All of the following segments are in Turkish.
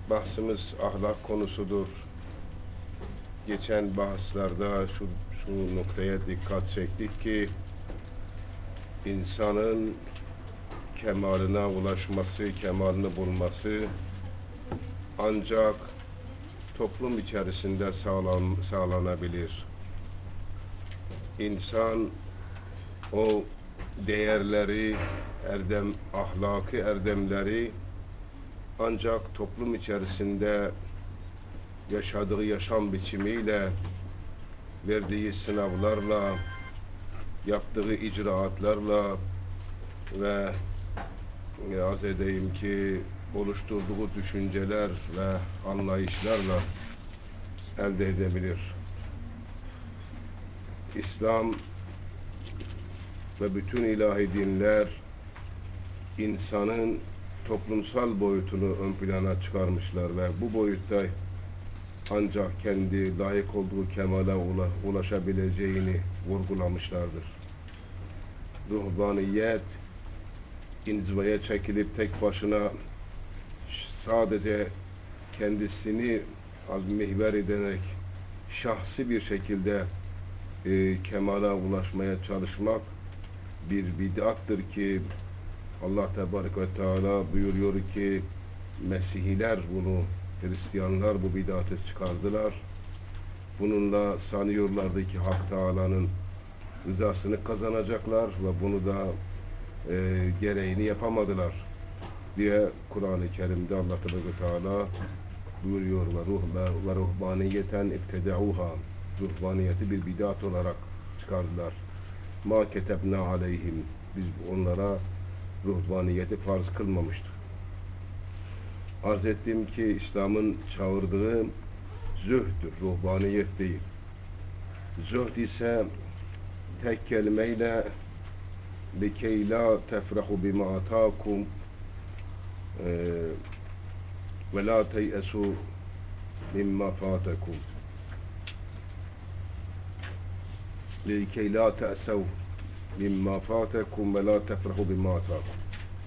Bahsimiz ahlak konusudur. Geçen bahslerde şu noktaya dikkat çektik ki insanın kemaline ulaşması, kemalini bulması ancak toplum içerisinde sağlanabilir. İnsan o değerleri, ahlaki erdemleri ancak toplum içerisinde yaşadığı yaşam biçimiyle, verdiği sınavlarla, yaptığı icraatlarla ve arz edeyim ki oluşturduğu düşünceler ve anlayışlarla elde edebilir. İslam ve bütün ilahi dinler insanın toplumsal boyutunu ön plana çıkarmışlar ve bu boyutta ancak kendi layık olduğu kemale ulaşabileceğini vurgulamışlardır. Ruhbaniyet, inzivaya çekilip tek başına sadece kendisini mihver ederek şahsi bir şekilde kemale ulaşmaya çalışmak bir bid'attır ki Allah Tebarek ve Teala buyuruyor ki Mesihiler bunu, Hristiyanlar bu bid'atı çıkardılar. Bununla sanıyorlardı ki Hak Teala'nın rızasını kazanacaklar ve bunu da gereğini yapamadılar diye Kur'an-ı Kerim'de Allah Tebarek ve Teala buyuruyor ve ruhbaniyeten ibtedauha, ruhbaniyeti bir bid'at olarak çıkardılar. Ma ketebna aleyhim, biz onlara ruhbaniyeti farz kılmamıştık. Arz ettim ki İslam'ın çağırdığı zühdür, ruhbaniyet değil. Zühd ise tek kelimeyle likey la tefrahu bima atakum ve la teyesu mimma fatakum likey la te'sev mimma fatakum ve la tefrahu bima atakum.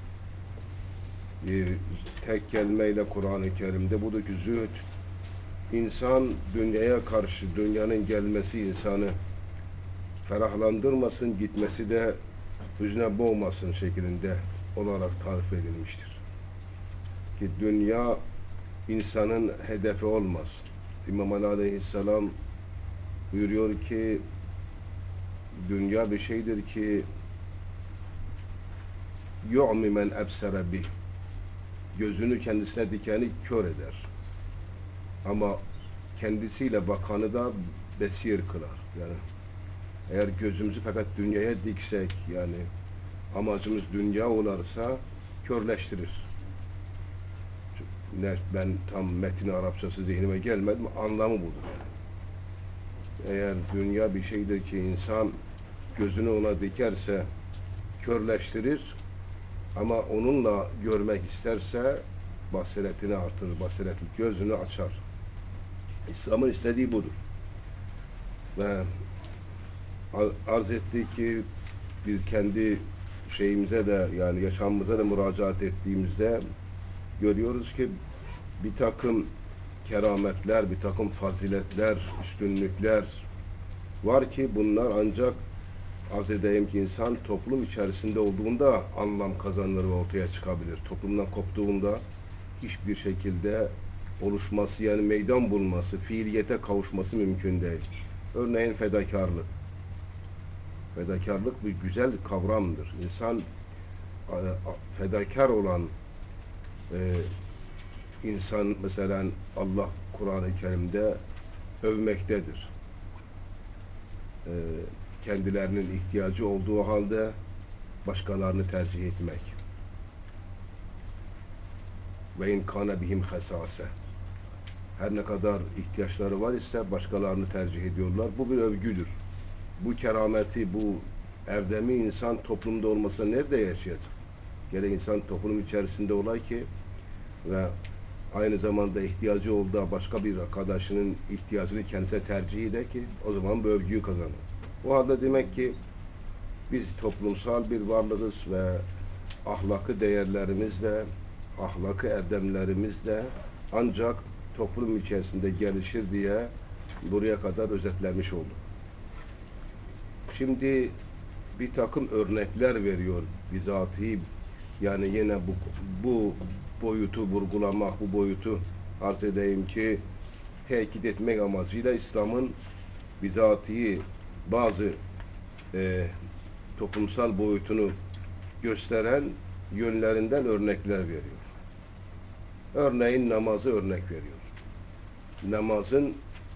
Tek kelimeyle Kur'an-ı Kerim'de budur ki zühd, insan dünyaya karşı, dünyanın gelmesi insanı ferahlandırmasın, gitmesi de hüzne boğmasın şeklinde olarak tarif edilmiştir. Ki dünya insanın hedefi olmaz. İmam Ali Aleyhisselam buyuruyor ki dünya bir şeydir ki yu'mi men ebsere bih, gözünü kendisine dikeni kör eder. Ama kendisiyle bakanı da besir kılar. Yani eğer gözümüzü fakat dünyaya diksek, yani amacımız dünya olarsa körleştirir. Ben tam metni Arapçası zihnime gelmedi ama anlamı budur. Eğer dünya bir şeydir ki insan gözünü ona dikerse körleştirir, ama onunla görmek isterse basiretini artırır, basiretli gözünü açar. İslam'ın istediği budur. Ve arz ettik ki biz kendi şeyimize de, yani yaşamımıza da müracaat ettiğimizde görüyoruz ki bir takım kerametler, bir takım faziletler, üstünlükler var ki bunlar ancak arz edeyim ki insan toplum içerisinde olduğunda anlam kazanır ve ortaya çıkabilir. Toplumdan koptuğunda hiçbir şekilde oluşması, yani meydan bulması, fiiliyete kavuşması mümkün değil. Örneğin fedakarlık. Fedakarlık bir güzel kavramdır. İnsan fedakar olan insan mesela Allah Kur'an-ı Kerim'de övmektedir. Kendilerinin ihtiyacı olduğu halde başkalarını tercih etmek. Ve in kana bihim hasase. Her ne kadar ihtiyaçları var ise başkalarını tercih ediyorlar. Bu bir övgüdür. Bu kerameti, bu erdemi insan toplumda olmasa nerede yaşayacak? Gerek insan toplum içerisinde olay ki ve aynı zamanda ihtiyacı olduğu başka bir arkadaşının ihtiyacını kendisine tercih eder ki o zaman bu övgüyü kazanır. O halde demek ki biz toplumsal bir varlığız ve ahlakı değerlerimizle, ahlakı erdemlerimizle ancak toplum içerisinde gelişir diye buraya kadar özetlemiş olduk. Şimdi bir takım örnekler veriyor bizatihi, yani yine bu boyutu vurgulamak, bu boyutu arz edeyim ki tekit etmek amacıyla İslam'ın bizatihi bazı toplumsal boyutunu gösteren yönlerinden örnekler veriyor. Örneğin namazı örnek veriyor. Namazın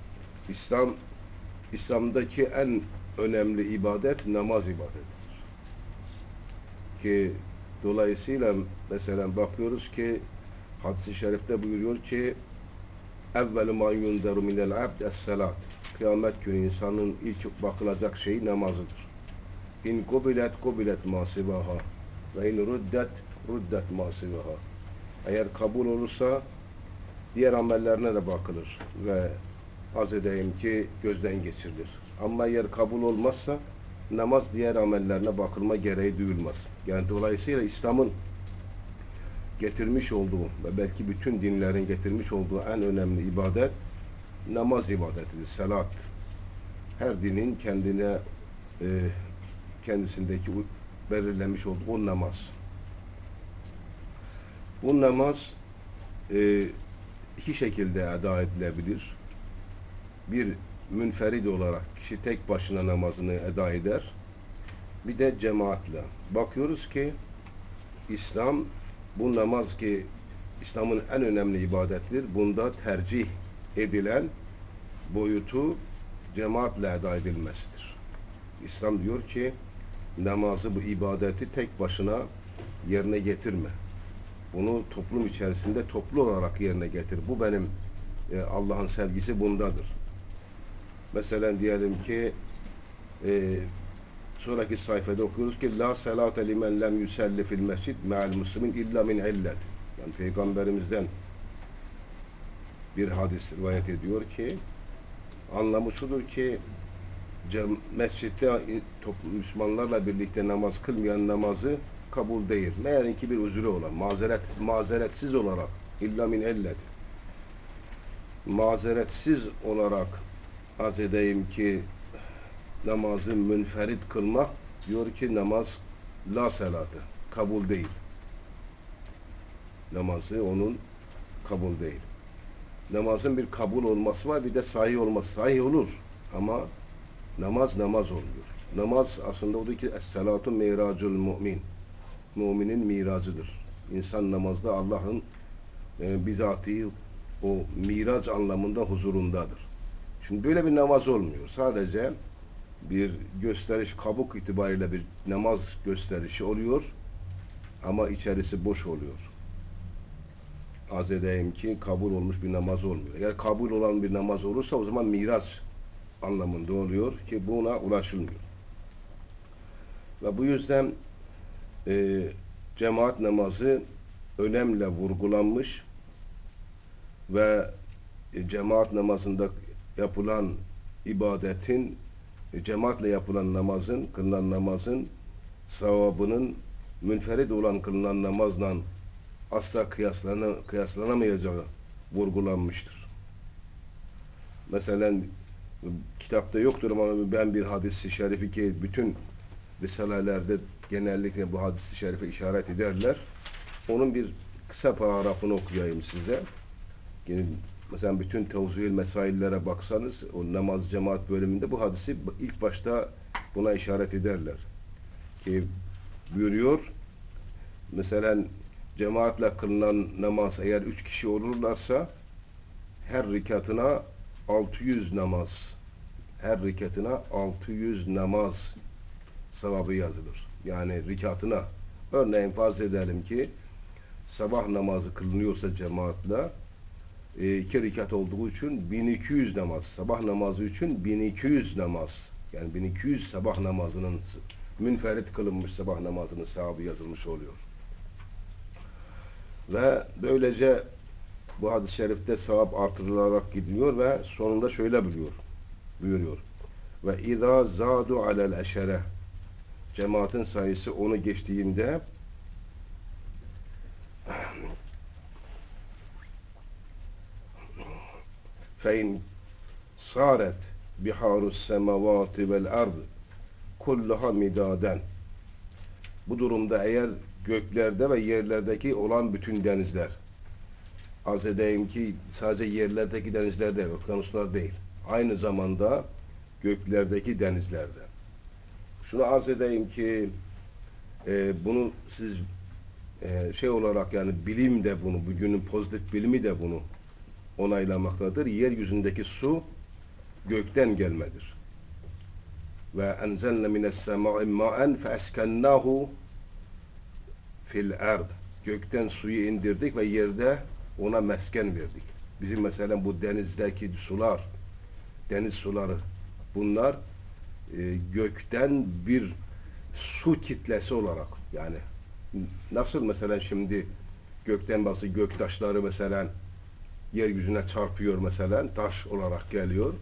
İslam'daki en önemli ibadet namaz ibadetidir. Ki dolayısıyla mesela bakıyoruz ki hadis-i şerifte buyuruyor ki evvelu ma yunderu minel abd es-salat. Kıyamet günü insanın ilk bakılacak şeyi namazıdır. İn kubilet ma sivaha ve in ruddet ma sivaha. Eğer kabul olursa diğer amellerine de bakılır ve az edeyim ki gözden geçirilir. Ama eğer kabul olmazsa namaz diğer amellerine bakılma gereği duyulmaz. Yani dolayısıyla İslam'ın getirmiş olduğu ve belki bütün dinlerin getirmiş olduğu en önemli ibadet namaz ibadetidir, salat. Her dinin kendisindeki belirlemiş olduğu o namaz. Bu namaz iki şekilde eda edilebilir. Bir, münferid olarak kişi tek başına namazını eda eder. Bir de cemaatle. Bakıyoruz ki İslam, bu namaz ki İslam'ın en önemli ibadettir. Bunda tercih edilen boyutu cemaatle eda edilmesidir. İslam diyor ki namazı, bu ibadeti tek başına yerine getirme. Bunu toplum içerisinde toplu olarak yerine getir. Bu benim Allah'ın sevgisi bundadır. Mesela diyelim ki sonraki sayfada okuyoruz ki la salate limen lem yusalli fil mescid ma'al muslimin illa min illet. Yani Peygamberimizden bir hadis rivayet ediyor ki anlamı şudur ki mescitte Müslümanlarla birlikte namaz kılmayan namazı kabul değil. Meğer ki bir özürü olan, mazeretsiz olarak illa min illet. Mazeretsiz olarak az edeyim ki namazı münferit kılmak, diyor ki namaz la salatı, kabul değil. Namazı onun kabul değil. Namazın bir kabul olması var, bir de sahih olması. Sahih olur ama namaz olmuyor. Namaz aslında odur ki es-salatu miracul mu'min. Müminin miracıdır. İnsan namazda Allah'ın bizatihi o miraç anlamında huzurundadır. Şimdi böyle bir namaz olmuyor. Sadece bir gösteriş, kabuk itibariyle bir namaz gösterişi oluyor ama içerisi boş oluyor. Az edeyim ki kabul olmuş bir namaz olmuyor. Eğer kabul olan bir namaz olursa o zaman miraç anlamında oluyor ki buna ulaşılmıyor. Ve bu yüzden cemaat namazı önemle vurgulanmış ve cemaat namazında yapılan ibadetin, cemaatle yapılan namazın, kılınan namazın sevabının münferid olan kılınan namazla asla kıyaslanamayacağı vurgulanmıştır. Mesela kitapta yoktur ama ben bir hadis-i şerifi ki bütün risalelerde genellikle bu hadis-i şerife işaret ederler. Onun bir kısa paragrafını okuyayım size. Yani mesela bütün tevzîl mesaillere baksanız o namaz cemaat bölümünde bu hadisi ilk başta buna işaret ederler. Ki buyuruyor mesela cemaatle kılınan namaz eğer 3 kişi olurlarsa her rekatına 600 namaz, her rekatına 600 namaz sevabı yazılır. Yani rekatına, örneğin farz edelim ki sabah namazı kılınıyorsa cemaatle 2 rekat olduğu için 1200 namaz, sabah namazı için 1200 namaz, yani 1200 sabah namazının münferit kılınmış sabah namazının sevabı yazılmış oluyor. Ve böylece bu hadis-i şerifte sevap artırılarak gidiyor ve sonunda şöyle buyuruyor. Ve izâ zâdu alel eşere, cemaatin sayısı onu geçtiğinde فَاِنْ صَارَتْ بِحَارُ السَّمَوَاتِ وَالْاَرْضِ كُلَّهَا مِدَادًا. Bu durumda eğer göklerde ve yerlerdeki olan bütün denizler, arz edeyim ki sadece yerlerdeki denizler değil, okyanuslar değil, aynı zamanda göklerdeki denizlerde. Şunu arz edeyim ki bunu siz şey olarak, yani bilim de bunu, bugünün pozitif bilimi de bunu onaylamaktadır. Yeryüzündeki su gökten gelmedir. Ve enzelne mines semâ'i mâen fe eskennâhu fil erd. Gökten suyu indirdik ve yerde ona mesken verdik. Bizim mesela bu denizdeki sular, deniz suları, bunlar gökten bir su kitlesi olarak, yani nasıl mesela şimdi gökten bazı göktaşları mesela yeryüzüne çarpıyor, mesela taş olarak geliyor.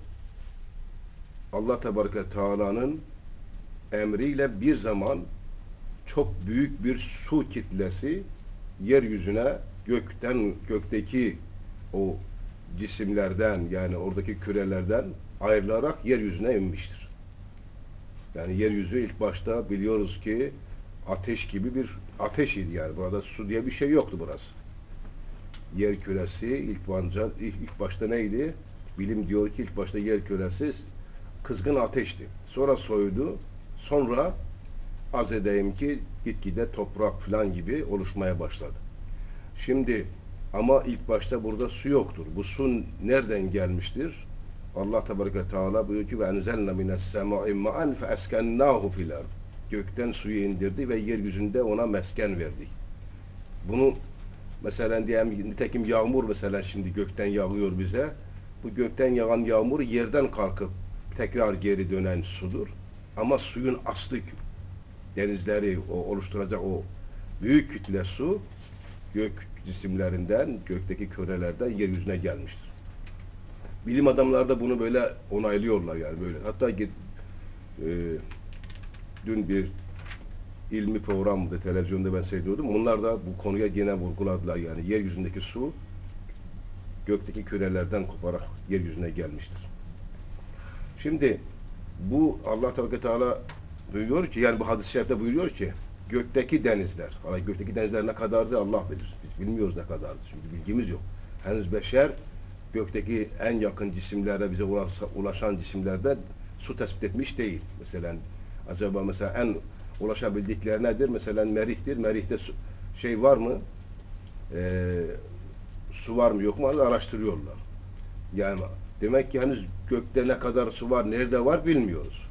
Allah Tebareke Teala'nın emriyle bir zaman çok büyük bir su kitlesi yeryüzüne gökteki o cisimlerden, yani oradaki kürelerden ayrılarak yeryüzüne inmiştir. Yani yeryüzü ilk başta biliyoruz ki ateş gibi bir ateş idi, yani burada su diye bir şey yoktu burası. Yer küresi ilk başta neydi? Bilim diyor ki ilk başta yer küresi kızgın ateşti. Sonra soydu. Sonra az edeyim ki gitgide toprak falan gibi oluşmaya başladı. Şimdi ama ilk başta burada su yoktur. Bu su nereden gelmiştir? Allah Tebareke Teala buyuruyor ki ve enzelne mines semâ'i ma'en fe eskennâhu fil ard. Gökten suyu indirdi ve yeryüzünde ona mesken verdik. Bunu mesela diyelim, nitekim yağmur mesela şimdi gökten yağıyor bize. Bu gökten yağan yağmur yerden kalkıp tekrar geri dönen sudur. Ama suyun aslı, denizleri oluşturacak o büyük kütle su gök cisimlerinden, gökteki kürelerden yeryüzüne gelmiştir. Bilim adamları da bunu böyle onaylıyorlar, yani böyle. Hatta dün bir ilmi programda televizyonda ben seyrediyordum. Onlar da bu konuya gene vurguladılar, yani yeryüzündeki su gökteki kürelerden koparak yeryüzüne gelmiştir. Şimdi bu Allah Teala buyuruyor ki, yani bu hadis-i şerifte buyuruyor ki gökteki denizler, gökteki denizler ne kadardı Allah bilir. Biz bilmiyoruz ne kadardı. Çünkü bilgimiz yok. Henüz beşer gökteki en yakın cisimlerde, bize ulaşan cisimlerde su tespit etmiş değil. Mesela acaba mesela en ulaşabildikleri nedir? Mesela merihtir. Merihte şey var mı? Su var mı yok mu? Araştırıyorlar. Yani demek ki henüz gökte ne kadar su var, nerede var bilmiyoruz.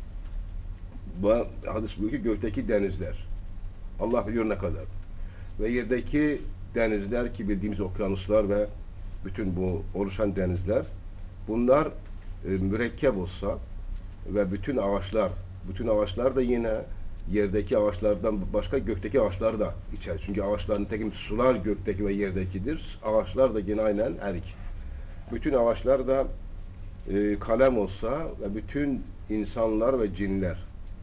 Bu hadis buyuruyor ki gökteki denizler. Allah biliyor ne kadar. Ve yerdeki denizler ki bildiğimiz okyanuslar ve bütün bu oluşan denizler, bunlar mürekkep olsa ve bütün ağaçlar da yine yerdeki ağaçlardan başka gökteki ağaçlar da içer. Çünkü ağaçların nitekim sular gökteki ve yerdekidir. Ağaçlar da yine aynen erik. Bütün ağaçlar da kalem olsa ve bütün insanlar ve cinler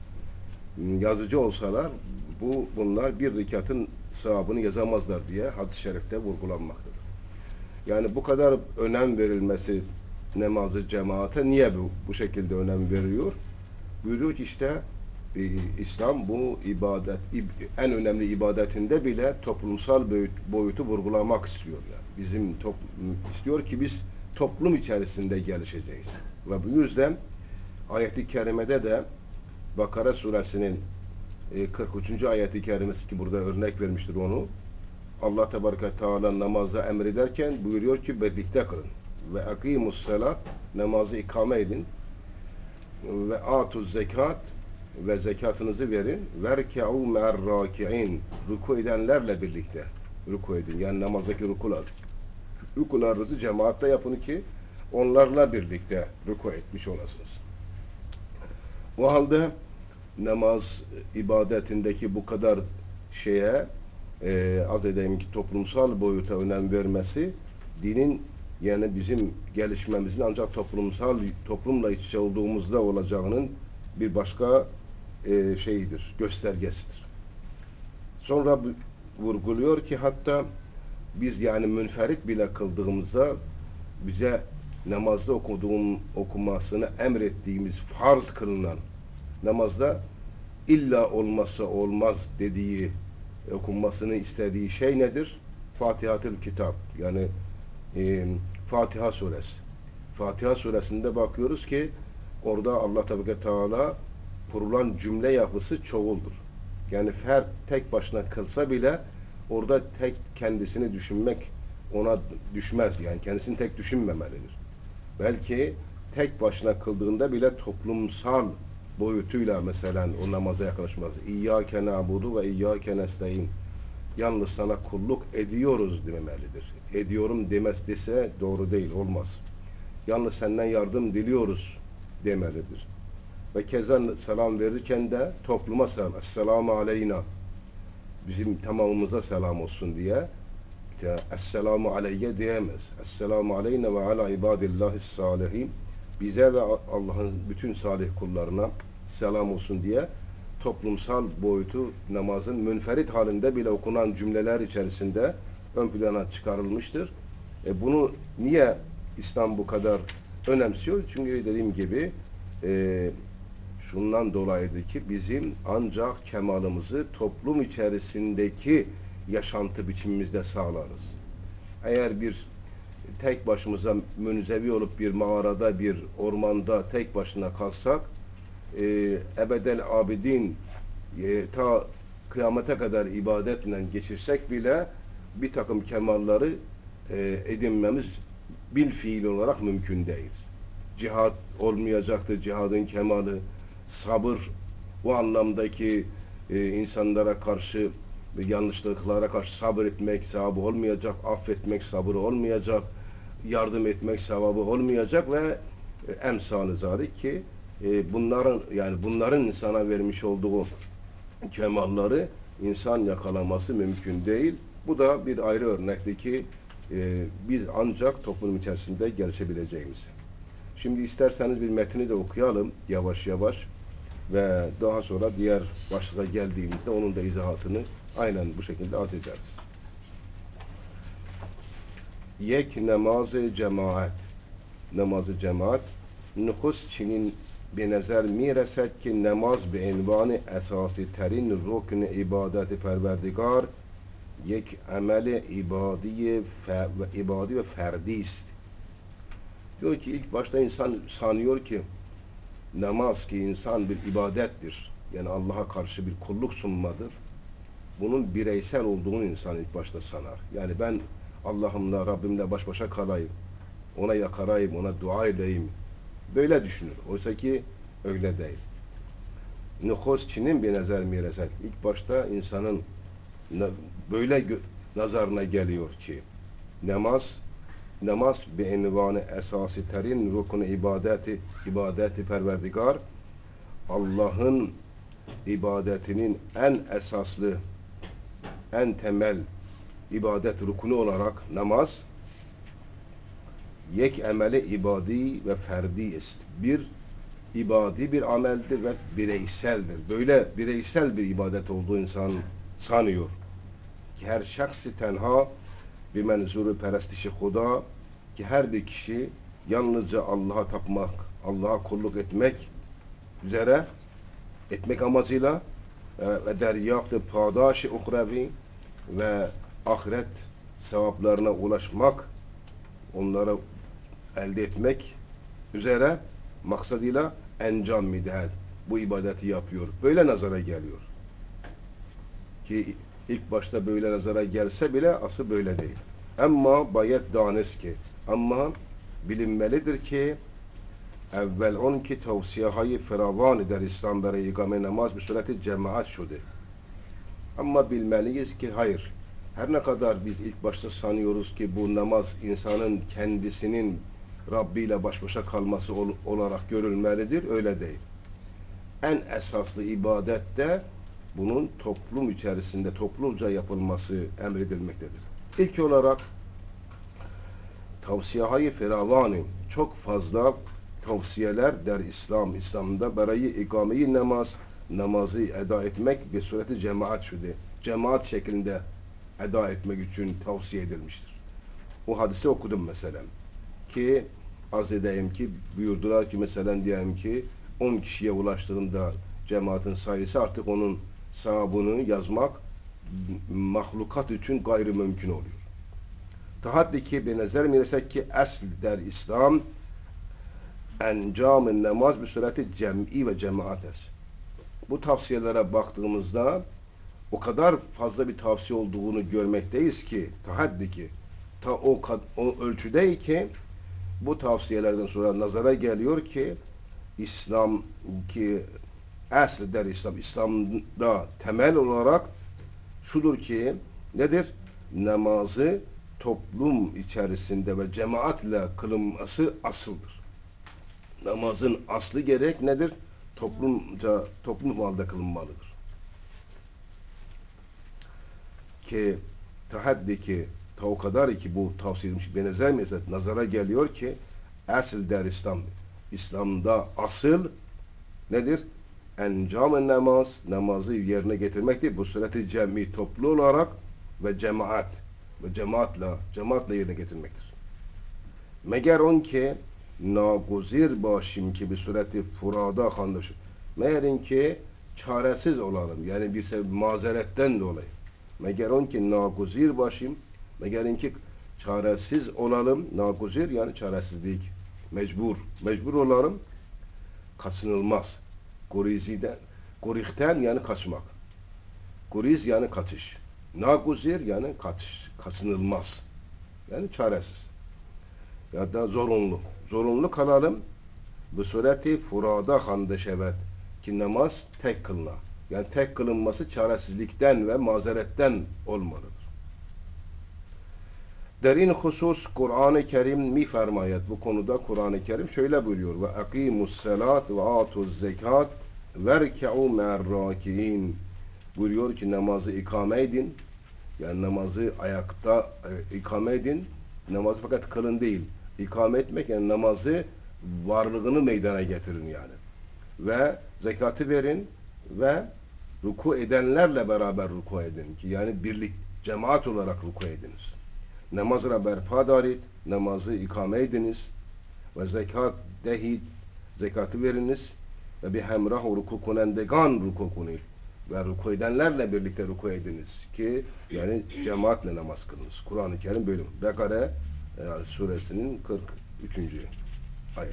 yazıcı olsalar bunlar bir rekatın sevabını yazamazlar diye hadis-i şerifte vurgulanmaktadır. Yani bu kadar önem verilmesi namazı cemaate niye bu şekilde önem veriyor? Buyuruyor ki işte İslam bu ibadet, en önemli ibadetinde bile toplumsal boyutu vurgulamak istiyor. Yani istiyor ki biz toplum içerisinde gelişeceğiz. Ve bu yüzden ayet-i kerimede de Bakara suresinin 43. ayet-i kerimesi ki burada örnek vermiştir onu. Allah Tebareke Teala namazı emrederken buyuruyor ki birlikte kılın. Ve akimus salat, namazı ikame edin. Ve atuz zekat, ve zekatınızı verin. Verka'u me'er-râki'in, ruku edenlerle birlikte ruku edin. Yani namazdaki rukular. Rukularınızı cemaatle yapın ki onlarla birlikte ruku etmiş olasınız. O halde namaz ibadetindeki bu kadar şeye az edeyim ki toplumsal boyuta önem vermesi dinin, yani bizim gelişmemizin ancak toplumla iç içe olduğumuzda olacağının bir başka şeyidir, göstergesidir. Sonra vurguluyor ki hatta biz yani münferit bile kıldığımızda bize namazda okumasını emrettiğimiz farz kılınan namazda illa olmazsa olmaz dediği, okunmasını istediği şey nedir? Fatiha-tül Kitap. Yani Fatiha suresi. Fatiha suresinde bakıyoruz ki orada Allah Teala kurulan cümle yapısı çoğuldur. Yani fert tek başına kılsa bile orada tek kendisini düşünmek ona düşmez. Yani kendisini tek düşünmemelidir. Belki tek başına kıldığında bile toplumsal boyutuyla mesela o namaza yaklaşmaz. İyyâke na'budu ve iyyâke nestaîn. Yalnız sana kulluk ediyoruz dememelidir. Ediyorum dese doğru değil, olmaz. Yalnız senden yardım diliyoruz demelidir. Ve keza selam verirken de topluma selam. Esselamu aleyna. Bizim tamamımıza selam olsun diye. Esselamu aleyye diyemez. Esselamu aleyna ve ala ibadillahis salihin. Bize ve Allah'ın bütün salih kullarına selam olsun diye toplumsal boyutu namazın münferit halinde bile okunan cümleler içerisinde ön plana çıkarılmıştır. Bunu niye İslam bu kadar önemsiyor? Çünkü dediğim gibi şundan dolayıdır ki bizim ancak kemalımızı toplum içerisindeki yaşantı biçimimizde sağlarız. Eğer bir tek başımıza münzevi olup bir mağarada, bir ormanda tek başına kalsak, ebedel abidin ta kıyamete kadar ibadetle geçirsek bile bir takım kemalları edinmemiz bil fiil olarak mümkün değil. Cihad olmayacaktır, cihadın kemalı, sabır, o anlamdaki insanlara karşı, yanlışlıklara karşı sabır etmek sevabı olmayacak, affetmek sabırı olmayacak, yardım etmek sevabı olmayacak ve emsal-ı zâlik ki bunların insana vermiş olduğu kemalları insan yakalaması mümkün değil. Bu da bir ayrı örnekti ki biz ancak toplum içerisinde gelişebileceğimiz. Şimdi isterseniz bir metni de okuyalım yavaş yavaş ve daha sonra diğer başlığa geldiğimizde onun da izahatını aynen bu şekilde arz ederiz. Yek namazı cemaat. Namazı cemaat nüfus Çin'in bir nezer mi resed ki namaz be envanı esası terin rukn ibadeti perverdigar yek ameli ibadi ve ferdi ist. Diyor ki ilk başta insan sanıyor ki namaz ki insan bir ibadettir. Yani Allah'a karşı bir kulluk sunmadır. Bunun bireysel olduğunu insan ilk başta sanar. Yani ben Allah'ımla, Rabbimle baş başa kalayım. Ona yakarayım, ona dua edeyim. Böyle düşünür. Oysa ki öyle değil. Nükhos Çin'in bir nezer mireset. İlk başta insanın böyle nazarına geliyor ki namaz bir envanı esası terin rukun ibadeti perverdigar Allah'ın ibadetinin en esaslı en temel ibadet rukunu olarak namaz yek emeli ibadi ve ferdi ist. Bir ibadi bir ameldir ve bireyseldir. Böyle bireysel bir ibadet olduğu insan sanıyor. Ki her şahsi tenha bir menzuru perestişi huda ki her bir kişi yalnızca Allah'a tapmak, Allah'a kulluk etmek üzere etmek amacıyla ve deryaft-ı padaş-ı uhrevi ve ahiret sevaplarına ulaşmak, onlara elde etmek üzere maksadıyla encam midehet bu ibadeti yapıyor. Böyle nazara geliyor. Ki ilk başta böyle nazara gelse bile asıl böyle değil. Ama bayet danes ki ama bilinmelidir ki evvel on ki tavsiyehayi feravan der İslam bere ikame namaz bir sureti cemaat şudur. Ama bilmeliyiz ki hayır. Her ne kadar biz ilk başta sanıyoruz ki bu namaz insanın kendisinin Rabbi ile baş başa kalması olarak görülmelidir. Öyle değil. En esaslı ibadette bunun toplum içerisinde toplumca yapılması emredilmektedir. İlk olarak tavsiye-i feravani çok fazla tavsiyeler der İslam'da berayı ikameyi namazı eda etmek bir sureti cemaat şudur. Cemaat şeklinde eda etmek için tavsiye edilmiştir. O hadisi okudum mesela ki arz edeyim ki buyurdular ki mesela diyelim ki 10 kişiye ulaştığında cemaatin sayısı artık onun sahabını yazmak mahlukat için gayrı mümkün oluyor. Tahaddi ki benezer miresek ki asl der İslam encam-ı namaz bir sureti cem'i ve cemaat es. Bu tavsiyelere baktığımızda o kadar fazla bir tavsiye olduğunu görmekteyiz ki tahaddi ki o ölçüde ki bu tavsiyelerden sonra nazara geliyor ki İslam ki asl der İslam, İslam'da temel olarak şudur ki nedir? Namazı toplum içerisinde ve cemaatle kılınması asıldır. Namazın aslı gerek nedir? Toplum halde kılınmalıdır. Ki tahaddi ki ta o kadar ki bu tavsiye edilmiş benzer mezet nazara geliyor ki asıl der İslam. İslam'da asıl nedir? Encam-ı namaz, namazı yerine getirmektir. Bu sureti cemi toplu olarak ve cemaatle yerine getirmektir. Meğer on ki naguzir başım ki bir sureti furada kandır. Meğerin ki çaresiz olalım. Yani bir sebep mazeretten dolayı. Meğer on ki naguzir başım, meğerin ki çaresiz olalım. Naguzir yani çaresizlik. Mecbur olalım. Kaçınılmaz. Gorihten yani kaçmak. Goriz yani kaçış. Naguzir yani kaçınılmaz. Yani çaresiz. Ya da zorunlu. Zorunlu kalalım. Bu sureti furada hande şevet. Ki namaz tek kılına. Yani tek kılınması çaresizlikten ve mazeretten olmalıdır. Derin husus Kur'an-ı Kerim mi fermayet? Bu konuda Kur'an-ı Kerim şöyle buyuruyor. Ve akimus salat ve atuz zekat verke'u me'er-raki'in. Buyuruyor ki namazı ikame edin. Yani namazı ayakta ikame edin. Namazı fakat kılın değil. İkame etmek yani namazı varlığını meydana getirin yani. Ve zekatı verin ve ruku edenlerle beraber ruku edin ki yani cemaat olarak ruku ediniz. Namazına berpa darit, namazı ikame ediniz ve zekat dehid, zekatı veriniz ve bir hemrahu ruku kunendegan ruku kunil ve ruku edenlerle birlikte ruku ediniz ki yani cemaatle namaz kılınız. Kur'an-ı Kerim bölüm. Bekare suresinin 43. ayet.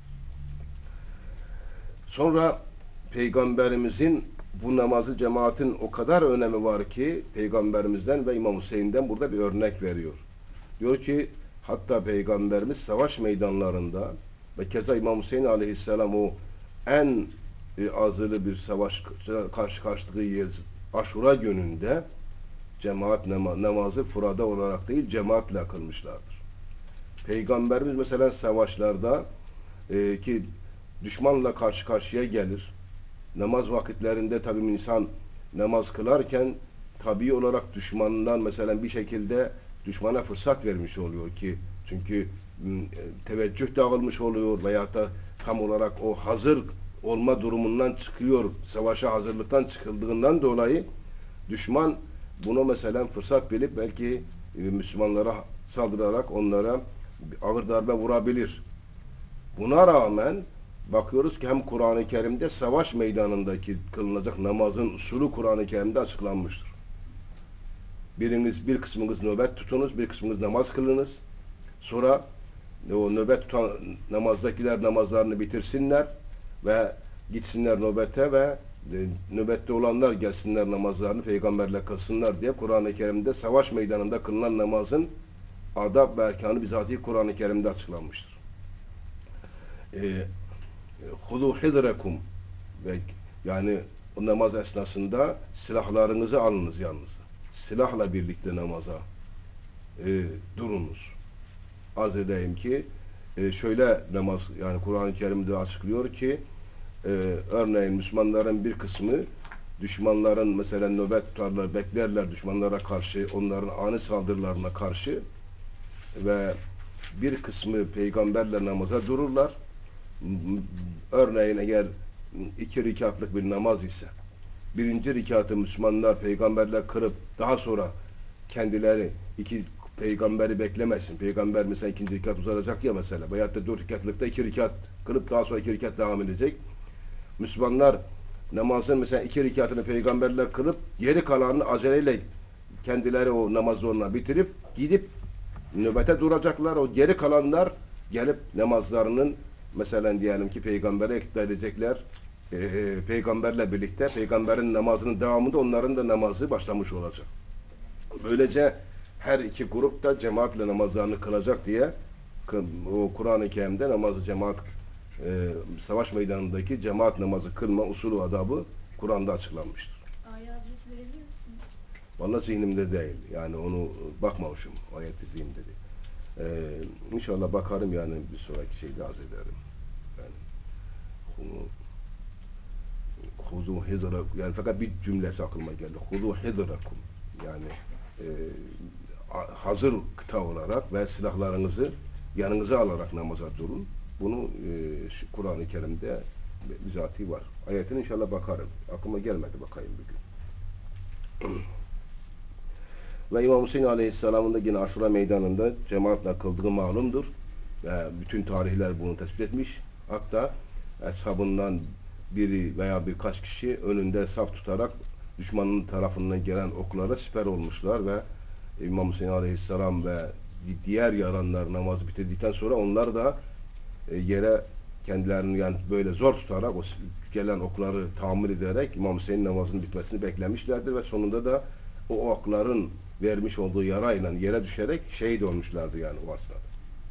Sonra Peygamberimizin bu namazı cemaatin o kadar önemi var ki Peygamberimizden ve İmam Hüseyin'den burada bir örnek veriyor. Diyor ki hatta Peygamberimiz savaş meydanlarında ve keza İmam Hüseyin aleyhisselam o en azılı bir savaş karşılaştığı yer Aşura gününde cemaat namazı furada olarak değil cemaatle kılmışlardır. Peygamberimiz mesela savaşlarda ki düşmanla karşı karşıya gelir. Namaz vakitlerinde tabii insan namaz kılarken tabii olarak düşmandan mesela bir şekilde düşmana fırsat vermiş oluyor ki çünkü teveccüh dağılmış oluyor veya da tam olarak o hazır olma durumundan çıkıyor. Savaşa hazırlıktan çıkıldığından dolayı düşman bunu mesela fırsat bilip belki Müslümanlara saldırarak onlara ağır darbe vurabilir. Buna rağmen bakıyoruz ki hem Kur'an-ı Kerim'de savaş meydanındaki kılınacak namazın usulü Kur'an-ı Kerim'de açıklanmıştır. Bir kısmınız nöbet tutunuz, bir kısmınız namaz kılınız. Sonra o nöbet tutan namazdakiler namazlarını bitirsinler ve gitsinler nöbete ve nöbette olanlar gelsinler namazlarını peygamberle kılsınlar diye Kur'an-ı Kerim'de savaş meydanında kılınan namazın adab ve erkanı bizatihi Kur'an-ı Kerim'de açıklanmıştır. Hudu hidrakum ve yani o namaz esnasında silahlarınızı alınız yalnız. Silahla birlikte namaza durunuz. Az edeyim ki şöyle namaz yani Kur'an-ı Kerim'de açıklıyor ki örneğin Müslümanların bir kısmı düşmanların mesela nöbet tutarlar, beklerler düşmanlara karşı, onların ani saldırılarına karşı ve bir kısmı peygamberle namaza dururlar. Örneğin eğer 2 rekatlık bir namaz ise birinci rekatı Müslümanlar peygamberle kırıp daha sonra kendileri 2 peygamberi beklemesin. Peygamber mesela 2. rekat uzanacak ya mesela. Veyahut da 4 rekatlıkta 2 rekat kılıp daha sonra 2 rekat devam edecek. Müslümanlar namazın mesela 2 rekatını peygamberler kılıp geri kalanını aceleyle kendileri o namazlarını bitirip gidip nöbete duracaklar. O geri kalanlar gelip namazlarının mesela diyelim ki peygambere iktidat edecekler. Peygamberle birlikte peygamberin namazının devamında onların da namazı başlamış olacak. Böylece her iki grup da cemaatle namazlarını kılacak diye o Kur'an-ı Kerim'de namazı cemaat savaş meydanındaki cemaat namazı kılma usulü adabı Kur'an'da açıklanmıştır. Ayet adresi verebilir misiniz? Vallahi zihnimde değil. Yani onu bakmamışım. Ayeti zihnimde değil. İnşallah bakarım yani bir sonraki şeyde arz ederim. Yani huzu hizrakum yani fakat bir cümlesi aklıma geldi. Huzu hizrakum yani hazır kıta olarak ve silahlarınızı yanınıza alarak namaza durun. Bunu Kur'an-ı Kerim'de bizatihi var. Ayetine inşallah bakarım. Aklıma gelmedi bakayım bir gün. Ve İmam Hüseyin Aleyhisselam'ın da yine Aşura meydanında cemaatle kıldığı malumdur. Bütün tarihler bunu tespit etmiş. Hatta eshabından biri veya birkaç kişi önünde saf tutarak düşmanın tarafından gelen oklara siper olmuşlar ve İmam Hüseyin Aleyhisselam ve diğer yaranlar namazı bitirdikten sonra onlar da yere kendilerini yani böyle zor tutarak o gelen okları tahammül ederek İmam Hüseyin namazının bitmesini beklemişlerdir ve sonunda da o okların vermiş olduğu yarayla yere düşerek şehit olmuşlardı yani o esnada.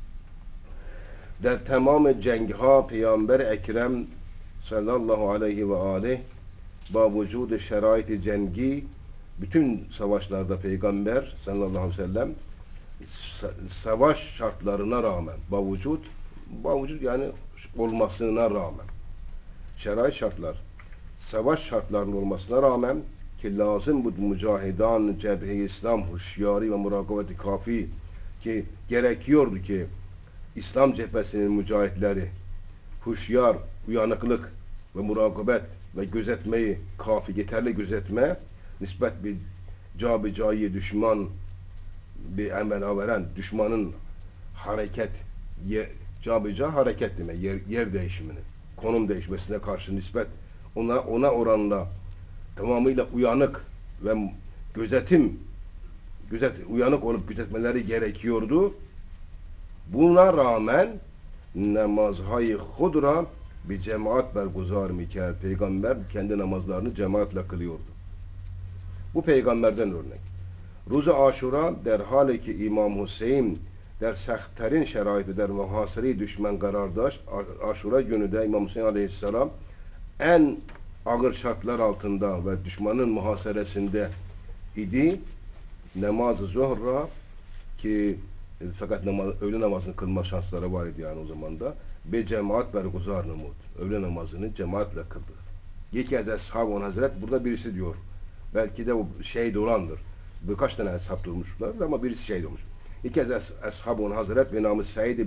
Der tamamı cengha Peygamber Ekrem sallallahu aleyhi ve aleyh ba vücudu şerait-i cengi bütün savaşlarda Peygamber sallallahu aleyhi ve sellem savaş şartlarına rağmen ba vücut yani olmasına rağmen şerait şartlar savaş şartlarının olmasına rağmen ki lazım bu mücahidan cebhe-i İslam huşyari ve murakabeti kafi ki gerekiyordu ki İslam cephesinin mücahitleri huşyar, uyanıklık ve murakabet ve gözetmeyi kafi, yeterli gözetme nispet bir cabicayı düşman bir emel veren düşmanın hareket cabica hareket demek yer değişimini konum değişmesine karşı nispet ona oranla tamamıyla uyanık ve uyanık olup gözetmeleri gerekiyordu. Buna rağmen namazhayı hudra bir cemaat berguzar miker. Peygamber kendi namazlarını cemaatle kılıyordu. Bu peygamberden örnek. Ruzu Aşura der hali ki İmam Hüseyin der sehterin şeraiti der muhasiri düşman karardaş Aşura günü de İmam Hüseyin Aleyhisselam en ağır şartlar altında ve düşmanın muhaseresinde idi. Namaz-ı zuhra ki fakat öğle namazını kılma şansları var idi yani o zaman da. Be cemaat berguzar namud. Öğle namazını cemaatle kıldı. Yekez ashab-ı hazret burada birisi diyor. Belki de o şehit olandır. Birkaç tane ashab durmuşlar ama birisi şehit olmuş. Yekez ashab-ı hazret ve namı Said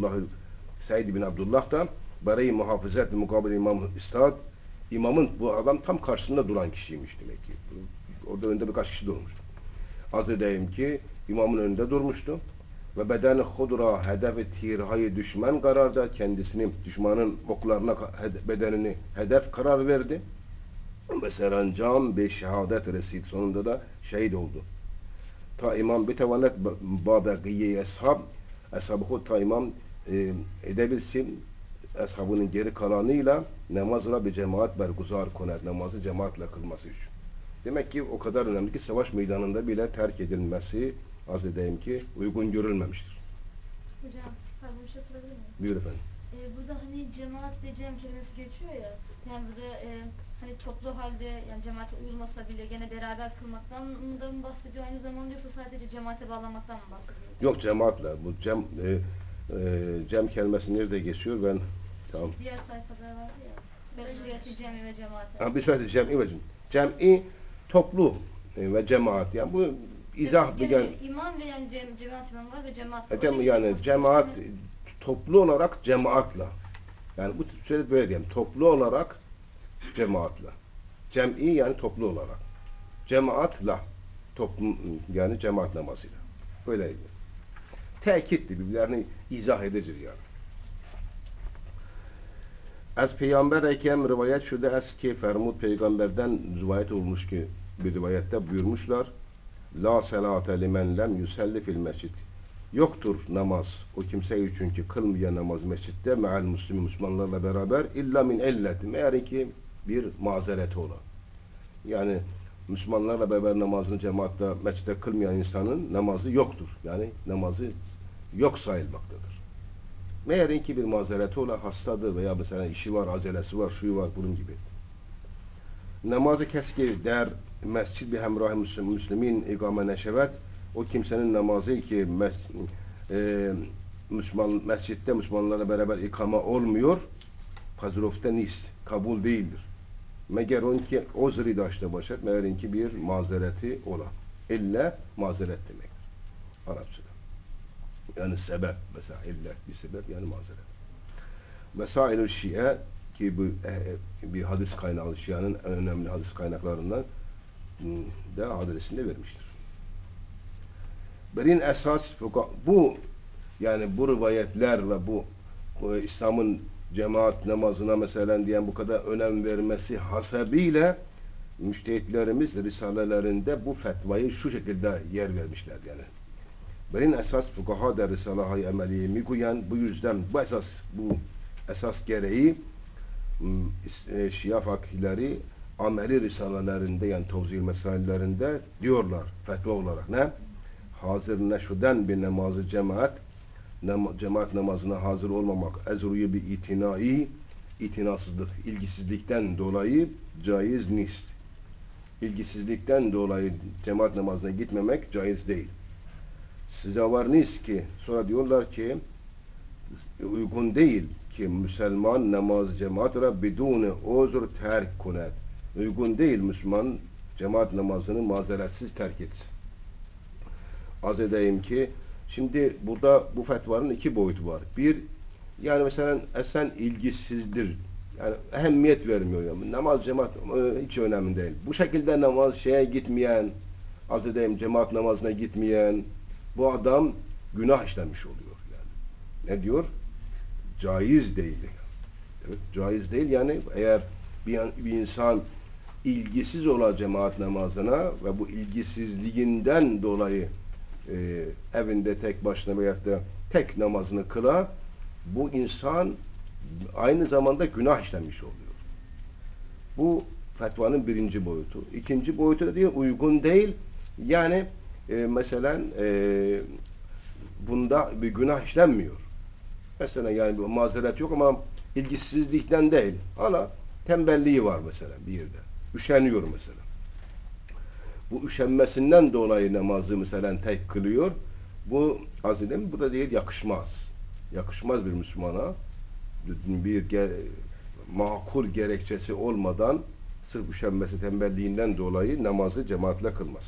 bin Abdullah da bari muhafızat mukabil İmam İstad İmamın bu adam tam karşısında duran kişiymiş demek ki. Orada önünde birkaç kişi durmuştu. Az edeyim ki imamın önünde durmuştu. Ve bedeni hudra hedefi tirhayı düşman kararda kendisini düşmanın oklarına bedenini hedef karar verdi. Ve serancam bir şehadet resid sonunda da şehit oldu. Ta imam bitevanet babegiye eshab-ı ta imam edebilsin ashabının geri kalanıyla namazla bir cemaat berguzar konar. Namazı cemaatle kılması için. Demek ki o kadar önemli ki savaş meydanında bile terk edilmesi az edeyim ki uygun görülmemiştir. Hocam, pardon bir şey sorabilir miyim? Buyur efendim. Burada hani cemaat ve cem kelimesi geçiyor ya. Yani burada hani toplu halde yani cemaate uyulmasa bile gene beraber kılmaktan da mı bahsediyor aynı zamanda yoksa sadece cemaate bağlanmaktan mı bahsediyor? Yok cemaatle. Bu cem kelimesi nerede geçiyor ben tamam. Diğer sayfada vardı ya. Mesuliyeti cemi ve cemaat. Ha bir söyledi cem'i ve cem'i toplu ve cemaat yani bu izah bir yani imam ve yani cemaat imam var ve cemaat var. Yani cemaat toplu olarak cemaatla. Yani bu şöyle böyle diyeyim. Toplu olarak cemaatla. Cem'i yani toplu olarak. Cemaatla. Yani cemaat namazıyla. Böyle tekittir, birbirlerini izah edici yani. Az Peygamber ekem rivayet şuda az ki fermud peygamberden rivayet olmuş ki bir rivayette buyurmuşlar. La salate limen lem yusalli fil mescid. Yoktur namaz o kimse için ki kılmayan namaz mescitte me'al muslimin Müslümanlarla beraber illa min illetin. Eğer ki bir mazereti ola. Yani Müslümanlarla beraber namazını cemaatte, mescitte kılmayan insanın namazı yoktur. Yani namazı yok sayılmaktadır. Meğer ki bir mazereti ola, hastadır veya mesela işi var, acelesi var, şuyu var, bunun gibi. Namazı keski der mescid bir hemrah müslimin ikame neşevet, o kimsenin namazı ki mescitte Müslümanlarla beraber ikame olmuyor, pazrofte nist, kabul değildir. Meğer on ki ozri daşta başlar, meğer ki bir mazereti ola. İlla mazeret demektir. Arapçada. Yani sebep, mesela illa bir sebep, yani mazeret. Vesail-i Şia ki bu bir hadis kaynağı, Şia'nın en önemli hadis kaynaklarından da adresinde vermiştir. Berin esas bu yani bu rivayetler ve bu İslam'ın cemaat namazına mesela diyen bu kadar önem vermesi hasebiyle müştehitlerimiz risalelerinde bu fetvayı şu şekilde yer vermişler yani. Berin esas fukaha da risale-i emeliye miguyen bu yüzden bu esas gereği Şia fakihleri ameli risalelerinde yani tevzih mesaillerinde diyorlar fetva olarak ne? Hazır neşveden bir namazı cemaat namazına hazır olmamak ezruyu bir itinasızlık, ilgisizlikten dolayı caiz nist. İlgisizlikten dolayı cemaat namazına gitmemek caiz değil. Size var nis ki sonra diyorlar ki uygun değil ki Müslüman namaz cemaatine bidune uzur terk kunet. Uygun değil Müslüman cemaat namazını mazeretsiz terk etsin. Az edeyim ki şimdi burada bu fetvanın iki boyutu var. Bir, yani mesela sen ilgisizdir. Yani ehemmiyet vermiyor. Yani. Namaz cemaat hiç önemli değil. Bu şekilde namaz gitmeyen, az edeyim cemaat namazına gitmeyen bu adam günah işlemiş oluyor yani. Ne diyor? Caiz değil. Evet, caiz değil yani eğer bir insan ilgisiz ola cemaat namazına ve bu ilgisizliğinden dolayı evinde tek başına veyahut da tek namazını kıla, bu insan aynı zamanda günah işlemiş oluyor. Bu fetvanın birinci boyutu. İkinci boyutu da diyor uygun değil. Yani mesela bunda bir günah işlenmiyor. Mesela yani bir mazeret yok ama ilgisizlikten değil. Hala tembelliği var mesela bir yerde. Üşeniyor mesela. Bu üşenmesinden dolayı namazı mesela tek kılıyor. Bu azilem bu da değil yakışmaz. Yakışmaz bir Müslümana bir makul gerekçesi olmadan sırf üşenmesi tembelliğinden dolayı namazı cemaatle kılmaz.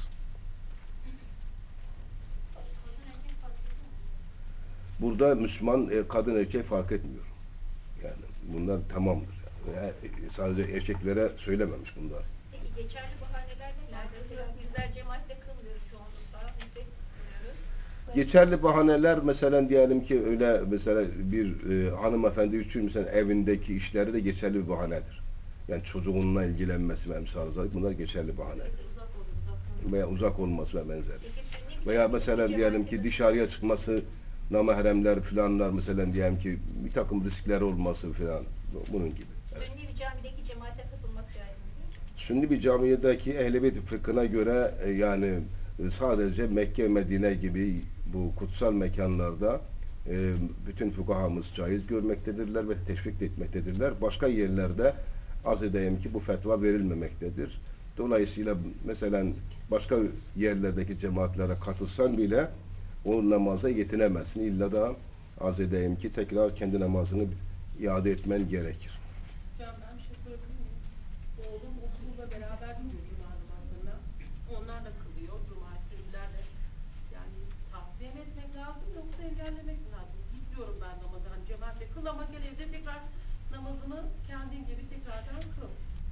Burada Müslüman kadın erkek fark etmiyor. Yani bunlar tamamdır. Yani sadece erkeklere söylememiş bunlar. Peki geçerli bahaneler neler? Mesela bizler cemaatle kılmıyoruz çoğunlukla. Geçerli bahaneler mesela diyelim ki öyle mesela bir hanımefendi için mesela evindeki işleri de geçerli bir bahanedir. Yani çocuğunla ilgilenmesi ve emsalı bunlar geçerli bahanedir. Veya uzak olması ve benzeri. Veya mesela diyelim ki dışarıya çıkması namahremler filanlar mesela diyelim ki bir takım riskler olması filan bunun gibi. Evet. Sünni bir camideki cemaate katılmak caiz mi? Sünni bir camideki Ehl-i Beyt fıkhına göre yani sadece Mekke, Medine gibi bu kutsal mekanlarda bütün fukahamız caiz görmektedirler ve teşvik etmektedirler. Başka yerlerde az edeyim ki bu fetva verilmemektedir. Dolayısıyla mesela başka yerlerdeki cemaatlere katılsan bile o namaza yetinemezsin. İlla da az edeyim ki tekrar kendi namazını iade etmen gerekir. Hocam ben bir şey sorabilir miyim? Oğlum okulda beraber gidiyor cuma namazlarına. Onlar da kılıyor. Cumartesiler de. Yani tavsiye mi etmek lazım yoksa engellemek mi lazım? Gidiyorum ben namaza. Hani cemaatle kıl ama gel evde tekrar namazını kendin gibi tekrardan kıl.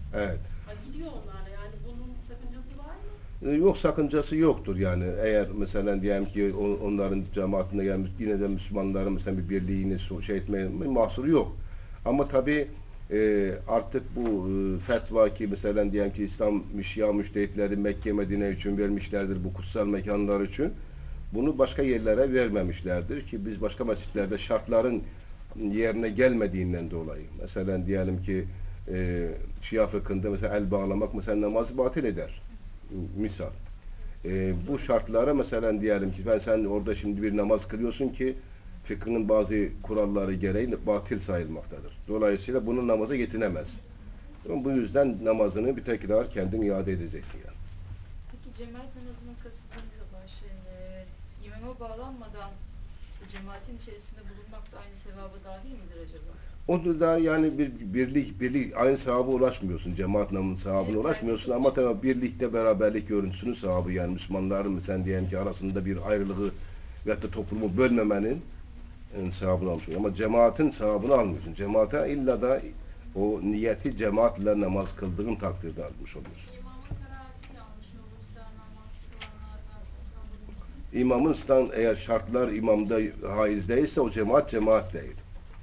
Evet. Ha, gidiyor onlar da, yani bunun sakıncası var mı? Yok, sakıncası yoktur yani. Eğer mesela diyelim ki onların cemaatinde gelmiş yine de Müslümanların mesela bir birliğini şey etmeye mahsuru yok. Ama tabi artık bu fetva ki mesela diyelim ki İslam Şia müştehitleri Mekke Medine için vermişlerdir bu kutsal mekanlar için. Bunu başka yerlere vermemişlerdir ki biz başka mescitlerde şartların yerine gelmediğinden dolayı. Mesela diyelim ki Şia fıkhında mesela el bağlamak mesela namazı batil eder. Misal. Bu şartlara mesela diyelim ki sen orada şimdi bir namaz kılıyorsun ki fıkhın bazı kuralları gereği batil sayılmaktadır. Dolayısıyla bunu namaza getinemez. Bu yüzden namazını bir tekrar kendin iade edeceksin yani. Peki cemaat namazına katıldığınız zaman imama bağlanmadan bu cemaatin içerisinde bulunmak da aynı sevaba dahil midir acaba? O da yani bir birlik aynı sevaba ulaşmıyorsun. Cemaat namazının sevabına ulaşmıyorsun ama tabii birlikte beraberlik görüntüsünün sevabı yani Müslümanların sen diyelim ki arasında bir ayrılığı veyahut da toplumu bölmemenin sevabını almış oluyorsun. Ama cemaatin sevabını almıyorsun. Cemaate illa da o niyeti cemaatle namaz kıldığın takdirde almış oluyorsun. İmamın kararı yanlış olursa namaz kılanlardan uzanılmasın. İmamın eğer şartlar imamda haiz değilse o cemaat değil.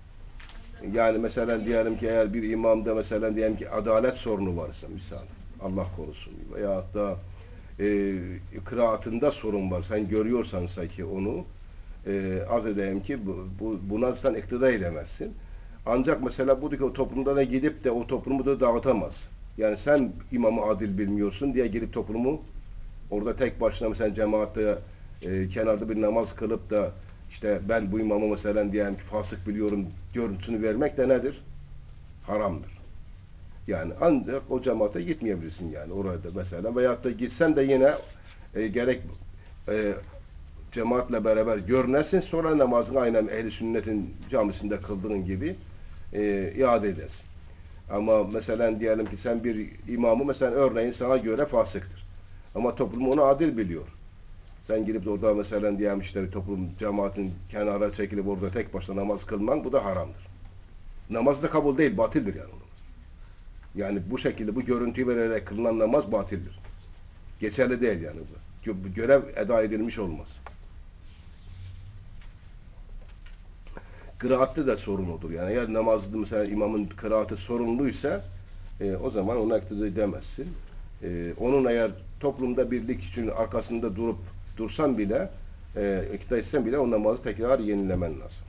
Yani mesela diyelim ki eğer bir imamda mesela diyelim ki adalet sorunu varsa misal Allah korusun veyahut da kıraatında sorun var. Sen görüyorsan sanki onu arz edeyim ki buna sen iktida edemezsin. Ancak mesela bu toplumda da gidip de o toplumu da dağıtamaz. Yani sen imamı adil bilmiyorsun diye gelip toplumu orada tek başına mesela cemaatte kenarda bir namaz kılıp da işte ben bu imamı mesela diyelim ki fasık biliyorum görüntüsünü vermek de nedir? Haramdır. Yani ancak o cemaate gitmeyebilirsin yani orada mesela veyahut da gitsen de yine gerek cemaatle beraber görünesin sonra namazını aynen ehl-i sünnetin camisinde kıldığın gibi iade edesin. Ama mesela diyelim ki sen bir imamı mesela örneğin sana göre fasıktır. Ama toplum onu adil biliyor. Sen girip de orada mesela diyelim işte toplum cemaatin kenara çekilip orada tek başına namaz kılman bu da haramdır. Namaz da kabul değil, batildir yani. Yani bu şekilde bu görüntüyü vererek kılınan namaz batildir. Geçerli değil yani bu. Görev eda edilmiş olmaz. Kıraatte de sorun odur. Yani eğer namazda mesela imamın kıraatı sorunluysa o zaman ona iktida edemezsin. Onun eğer toplumda birlik için arkasında dursan bile iktida etsen bile o namazı tekrar yenilemen lazım.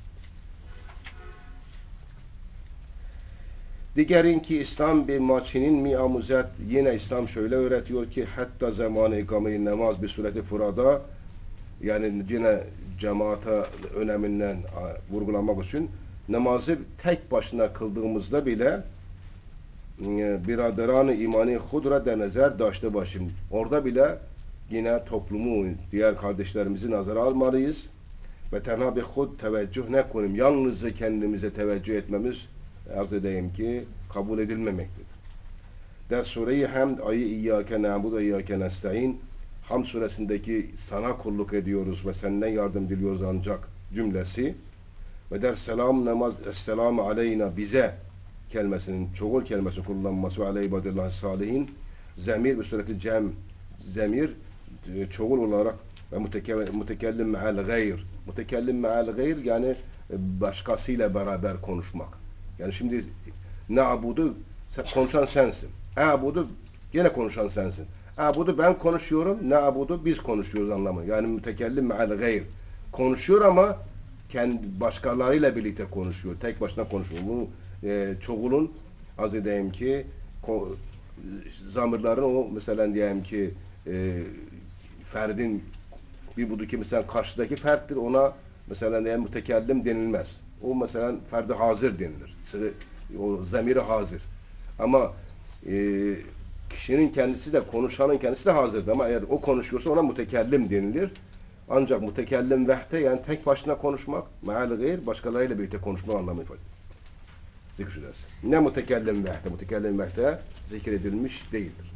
Digerinki İslam bir maçinin mi'amuzet yine İslam şöyle öğretiyor ki hatta zamanı ikame-i namaz bir sureti furada yani yine cemaate öneminden vurgulamak için namazı tek başına kıldığımızda bile biraderan-ı imani hudra denezer daştı başım. Orada bile yine toplumu, diğer kardeşlerimizi nazara almalıyız ve tenha bi hud teveccüh ne konum. Yalnızca kendimize teveccüh etmemiz arz edeyim ki kabul edilmemektedir. Der Sure-i Hamd ayı İyyâke na'budu ve İyyâke nestaîn Hamd suresindeki sana kulluk ediyoruz ve senden yardım diliyoruz ancak cümlesi ve der selam namaz esselamu aleyna bize kelimesinin çoğul kelimesi kullanması ve aleyhi ibadillahi salihin zemir bu sureti zemir çoğul olarak ve mütekellim me'al gayr mütekellim me'al gayr yani başkasıyla beraber konuşmak. Yani şimdi na'budu konuşan sensin. A'budu yine konuşan sensin. A'budu ben konuşuyorum. Na'budu biz konuşuyoruz anlamı. Yani mütekellim me'al gayr. Konuşuyor ama kendi başkalarıyla birlikte konuşuyor. Tek başına konuşuyor. Bu çoğulun az edeyim ki zamirlerin o mesela diyelim ki ferdin bir budu ki mesela karşıdaki ferttir ona mesela diyelim mütekellim denilmez. O mesela ferdi hazır denilir. O zamiri hazır. Ama kişinin kendisi de konuşanın kendisi de hazırdır ama eğer o konuşuyorsa ona mütekellim denilir. Ancak mütekellim vehde yani tek başına konuşmak meal gayr başkalarıyla birlikte konuşma anlamı ifade ediyor. Zikr şurası. Ne mütekellim vehde? Mütekellim vehde zikredilmiş değildir.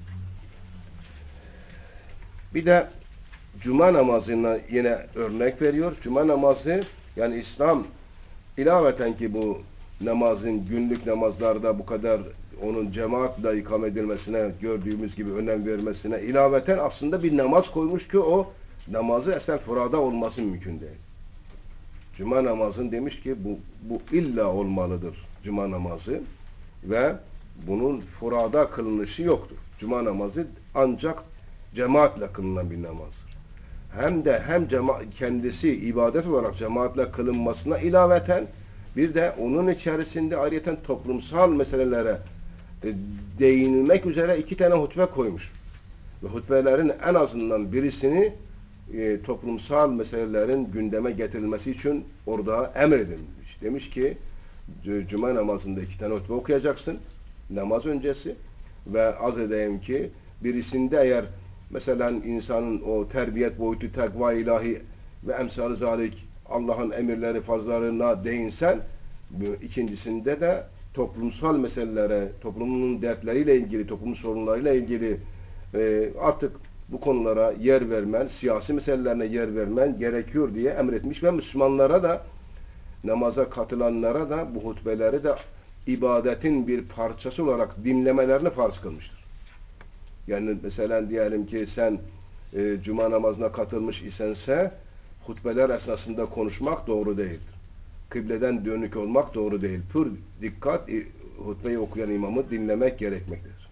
Bir de Cuma namazına yine örnek veriyor. Cuma namazı yani İslam ilaveten ki bu namazın günlük namazlarda bu kadar onun cemaatle ikame edilmesine, gördüğümüz gibi önem vermesine ilaveten aslında bir namaz koymuş ki o namazı eser fırada olması mümkün değil. Cuma namazın demiş ki bu illa olmalıdır cuma namazı ve bunun fırada kılınışı yoktur. Cuma namazı ancak cemaatle kılınan bir namazdır. Hem kendisi ibadet olarak cemaatle kılınmasına ilaveten bir de onun içerisinde ayrıca toplumsal meselelere değinilmek üzere 2 tane hutbe koymuş. Ve hutbelerin en azından birisini toplumsal meselelerin gündeme getirilmesi için orada emredilmiş. Demiş ki cuma namazında 2 tane hutbe okuyacaksın namaz öncesi ve az edeyim ki birisinde eğer mesela insanın o terbiyet boyutu, takva ilahi ve emsal-ı zalik Allah'ın emirleri fazlarına değinsen, ikincisinde de toplumsal meselelere, toplumun dertleriyle ilgili, toplum sorunlarıyla ilgili artık bu konulara yer vermen, siyasi meselelerine yer vermen gerekiyor diye emretmiş ve Müslümanlara da, namaza katılanlara da bu hutbeleri de ibadetin bir parçası olarak dinlemelerini farz kılmıştır. Yani mesela diyelim ki sen cuma namazına katılmış isense hutbeler esnasında konuşmak doğru değildir. Kıbleden dönük olmak doğru değil. Pür dikkat hutbeyi okuyan imamı dinlemek gerekmektedir.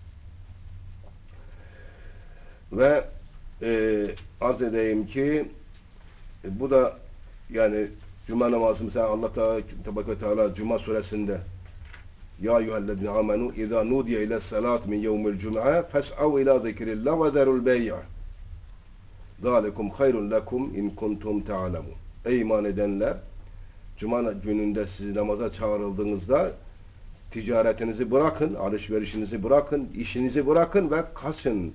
Ve arz edeyim ki bu da yani cuma namazı mesela Allah Teala Cuma suresinde Ya eyyühellezine amenu izâ nudiye ile salat min yevmil cum'a fes'av ila zikrillah ve zerul bey'a zâlikum hayrun lekum in kuntum ta'lemun. Ey iman edenler, cuma gününde siz namaza çağrıldığınızda ticaretinizi bırakın, alışverişinizi bırakın, işinizi bırakın ve kaçın.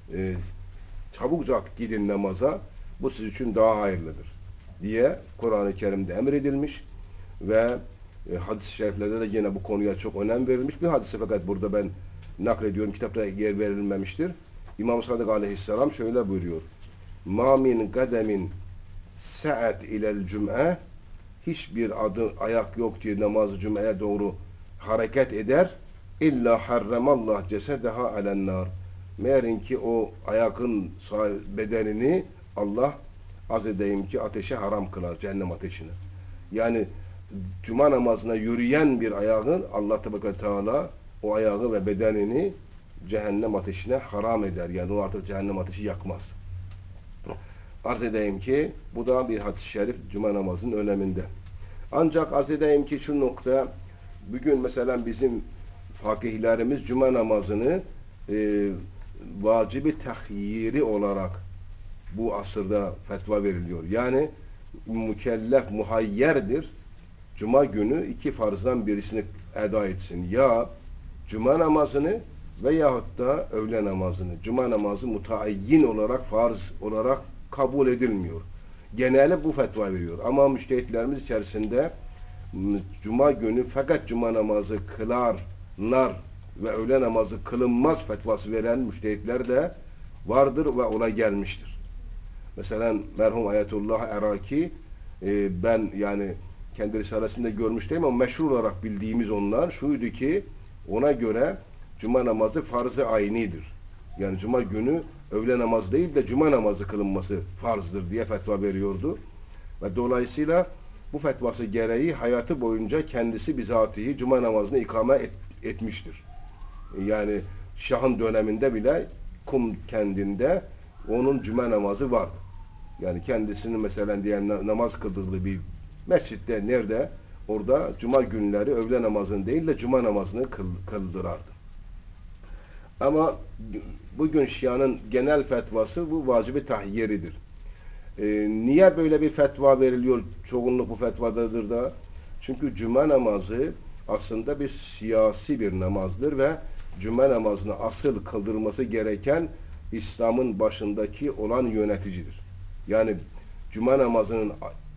Çabucak gidin namaza. Bu siz için daha hayırlıdır diye Kur'an-ı Kerim'de emredilmiş ve hadis-i şeriflerde de yine bu konuya çok önem verilmiş. Bir hadise fakat burada ben naklediyorum. Kitapta yer verilmemiştir. İmam Sadık Aleyhisselam şöyle buyuruyor. Ma min kademin sa'at ilel cum'a, hiçbir ayak yok ki namazı cuma'ya doğru hareket eder. İlla harramallah cesedeha alennar. Meğerin ki o ayakın bedenini Allah az edeyim ki ateşe haram kılar, cehennem ateşine. Yani cuma namazına yürüyen bir ayağın Allah Teala o ayağı ve bedenini cehennem ateşine haram eder. Yani o artık cehennem ateşi yakmaz. Arz edeyim ki bu da bir hadis-i şerif cuma namazının öneminde. Ancak arz edeyim ki şu nokta, bugün mesela bizim fakihlerimiz cuma namazını vacibi tahyiri olarak bu asırda fetva veriliyor. Yani mükellef muhayyerdir. Cuma günü 2 farzdan birisini eda etsin. Ya cuma namazını veyahut da öğle namazını. Cuma namazı mutaayyin olarak, farz olarak kabul edilmiyor. Genelde bu fetva veriyor. Ama müştehitlerimiz içerisinde cuma günü fakat cuma namazı kılarlar ve öğle namazı kılınmaz fetvası veren müştehitler de vardır ve ona gelmiştir. Mesela merhum Ayetullah Eraki ben yani kendi risalesinde görmüştüm ama meşhur olarak bildiğimiz onlar şuydu ki ona göre cuma namazı farz-ı aynidir. Yani cuma günü öğle namazı değil de cuma namazı kılınması farzdır diye fetva veriyordu. Ve dolayısıyla bu fetvası gereği hayatı boyunca kendisi bizatihi cuma namazını ikame etmiştir. Yani Şah'ın döneminde bile Kum kendinde onun cuma namazı vardı. Yani kendisinin mesela diye namaz kıldığı bir mescitte nerede? Orada cuma günleri öğle namazını değil de cuma namazını kıldırardı. Ama bugün Şia'nın genel fetvası bu vacibi tahyiridir. Niye böyle bir fetva veriliyor? Çoğunluk bu fetvadadır da. Çünkü cuma namazı aslında bir siyasi bir namazdır ve cuma namazını asıl kıldırılması gereken İslam'ın başındaki olan yöneticidir. Yani cuma namazının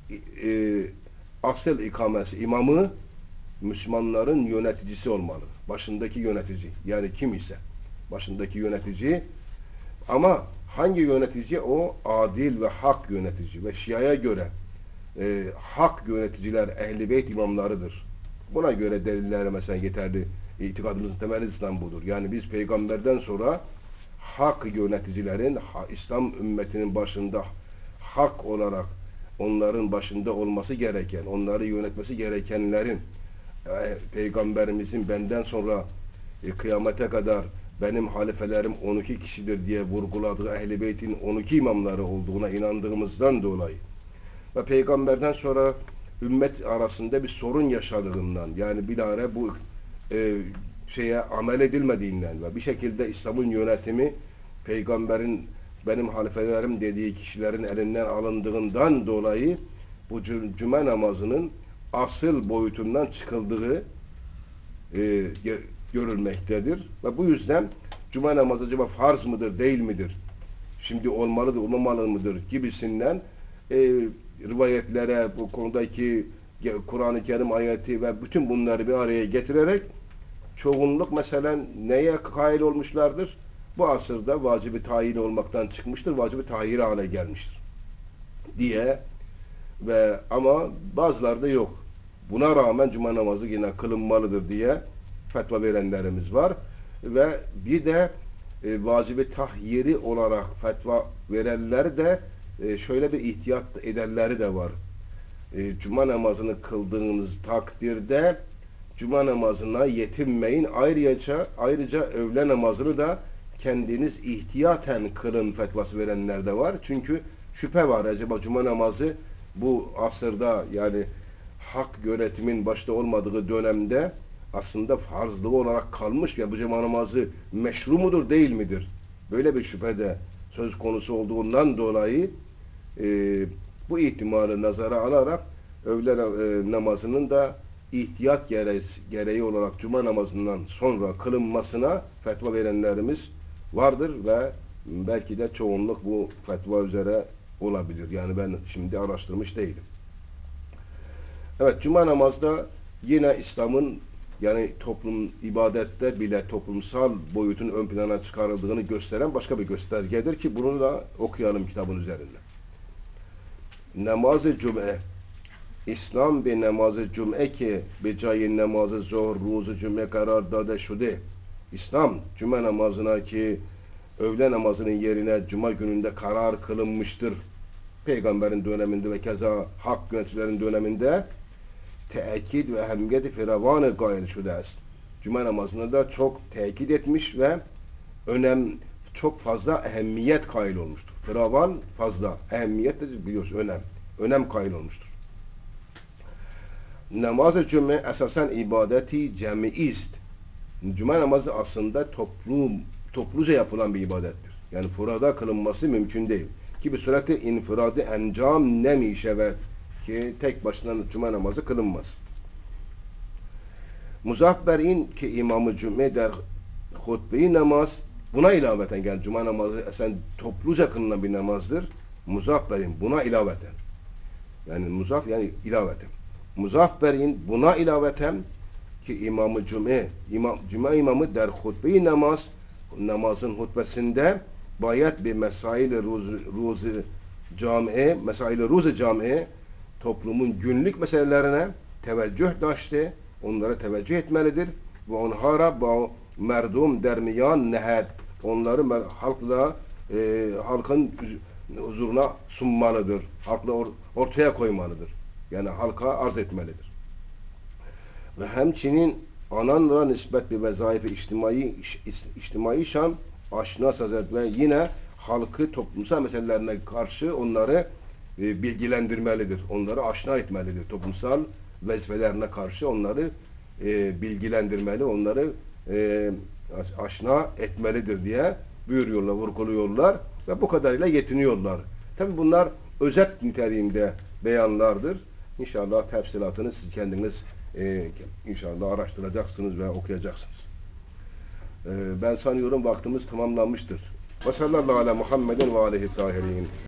asıl ikamesi, imamı Müslümanların yöneticisi olmalı. Başındaki yönetici. Yani kim ise başındaki yönetici. Ama hangi yönetici? O adil ve hak yönetici. Ve Şia'ya göre hak yöneticiler Ehl-i Beyt imamlarıdır. Buna göre deliller mesela yeterli. İtikadımızın temeli İslam budur. Yani biz peygamberden sonra hak yöneticilerin, İslam ümmetinin başında hak olarak onların başında olması gereken, onları yönetmesi gerekenlerin peygamberimizin benden sonra kıyamete kadar benim halifelerim 12 kişidir diye vurguladığı Ehl-i Beyt'in 12 imamları olduğuna inandığımızdan dolayı ve peygamberden sonra ümmet arasında bir sorun yaşadığından, yani bilahare bu şeye amel edilmediğinden ve bir şekilde İslam'ın yönetimi peygamberin benim halifelerim dediği kişilerin elinden alındığından dolayı bu cuma namazının asıl boyutundan çıkıldığı görülmektedir. Ve bu yüzden cuma namazı acaba farz mıdır, değil midir? Şimdi olmalıdır, olmamalı mıdır gibisinden rivayetlere, bu konudaki Kur'an-ı Kerim ayeti ve bütün bunları bir araya getirerek çoğunluk mesela neye kail olmuşlardır? Bu asırda vacibi tayin olmaktan çıkmıştır, vacibi tahir hale gelmiştir diye ve ama bazıları da yok. Buna rağmen cuma namazı yine kılınmalıdır diye fetva verenlerimiz var ve bir de vacibi tahyiri olarak fetva verenler de şöyle bir ihtiyat edenleri de var. Cuma namazını kıldığınız takdirde cuma namazına yetinmeyin. Ayrıca öğle namazını da kendiniz ihtiyaten kılın fetvası verenler de var. Çünkü şüphe var. Acaba cuma namazı bu asırda, yani hak yönetimin başta olmadığı dönemde aslında farzlığı olarak kalmış ya, bu cuma namazı meşru mudur, değil midir? Böyle bir şüphe de söz konusu olduğundan dolayı bu ihtimali nazara alarak öğle namazının da ihtiyat gereği olarak cuma namazından sonra kılınmasına fetva verenlerimiz vardır ve belki de çoğunluk bu fetva üzere olabilir. Yani ben şimdi araştırmış değilim. Evet, cuma namazda yine İslam'ın, yani toplum ibadette bile toplumsal boyutun ön plana çıkarıldığını gösteren başka bir göstergedir ki bunu da okuyalım kitabın üzerinde. Namaz-ı Cum'e, İslam bir namaz-ı Cum'e ki bir cayi namaz-ı zuhr ruzu Cum'e karar dade şude. İslam cuma namazına ki öğle namazının yerine cuma gününde karar kılınmıştır. Peygamberin döneminde ve keza hak yöneticilerin döneminde teekid ve ehemmiyeti firavanı gayr şudes. Cuma namazını da çok tekit etmiş ve çok fazla ehemmiyet kail olmuştur. Firavan fazla, ehemmiyet de biliyoruz önem kail olmuştur. Namaz-ı cuma esasen ibadeti cemiist. Cuma namazı aslında topluca yapılan bir ibadettir. Yani furada kılınması mümkün değil. Ki bir sureti infiradı encam nemişevet ki tek başına cuma namazı kılınmaz. Muzafferin ki imam-ı cuma der hutbe-i namaz, buna ilaveten, yani cuma namazı esen topluca kılınan bir namazdır. Muzafferin buna ilaveten. Yani ilaveten. Muzafferin buna ilaveten ki imam-ı cuma imamı der hutbe-i namazın hutbesinde bayat bir mesail-i ruzu camiye toplumun günlük meselelerine teveccüh daştı, onlara teveccüh etmelidir ve onlara merdum dermiyan nehed, onları halkın huzuruna sunmalıdır, halkla ortaya koymalıdır, yani halka arz etmelidir. Ve hemçinin ananla nispet bir vezaife içtimai şan aşina sazet ve yine halkı toplumsal meselelerine karşı onları bilgilendirmelidir. Onları aşina etmelidir. Toplumsal vazifelerine karşı onları bilgilendirmeli, onları aşina etmelidir diye buyuruyorlar, vurguluyorlar ve bu kadarıyla yetiniyorlar. Tabi bunlar özet niteliğinde beyanlardır. İnşallah tefsilatını siz kendiniz inşallah araştıracaksınız ve okuyacaksınız. Ben sanıyorum vaktimiz tamamlanmıştır. Ve sallallahu ala Muhammeden ve aleyhi tahirin.